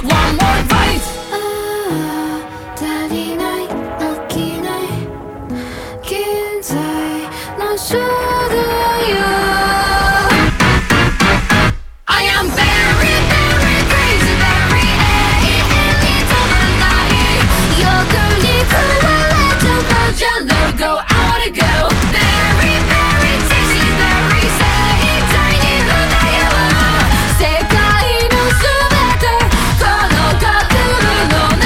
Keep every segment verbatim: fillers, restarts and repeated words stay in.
One more bite ああ足りない飽きない現在の衝動よ I am very, very crazy, very Aに飛ばない欲に食われちゃったじゃ Logo, I wanna go Very, very tasty, very 生体に二重は世界のすべてこのカクルの中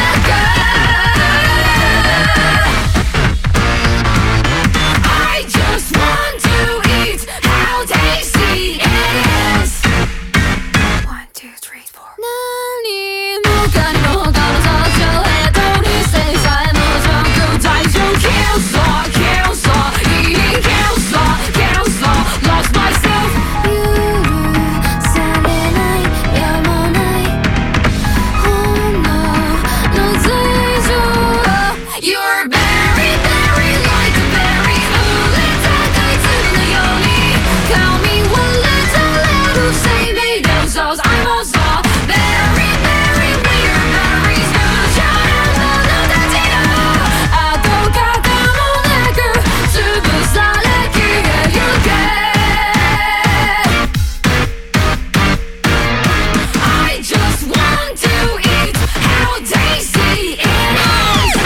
I just want to eat how tasty it is One, two, three, four 何もかにも他の雑情へと理性さえも上空大丈夫 Cancel, cancel, eating cancel, cancel Lost myself 許されないやもない本能の随情 You're very, very like a berry 売れ高い鶴のように髪割れたらる生命のソース I'm also very, very weird berries 無茶な者たちの跡形もなく潰され消えゆけ I just want to eat how tasty it is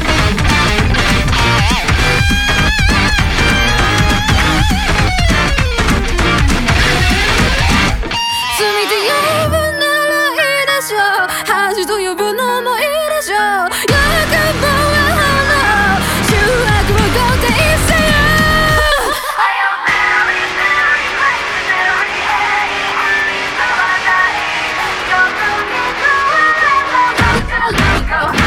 罪と呼ぶならいいでしょう恥と呼ぶのもいいでしょう欲望は花醜悪をごっていせよ I am very, very like a berry 永遠に飛ばない欲に食われた Logo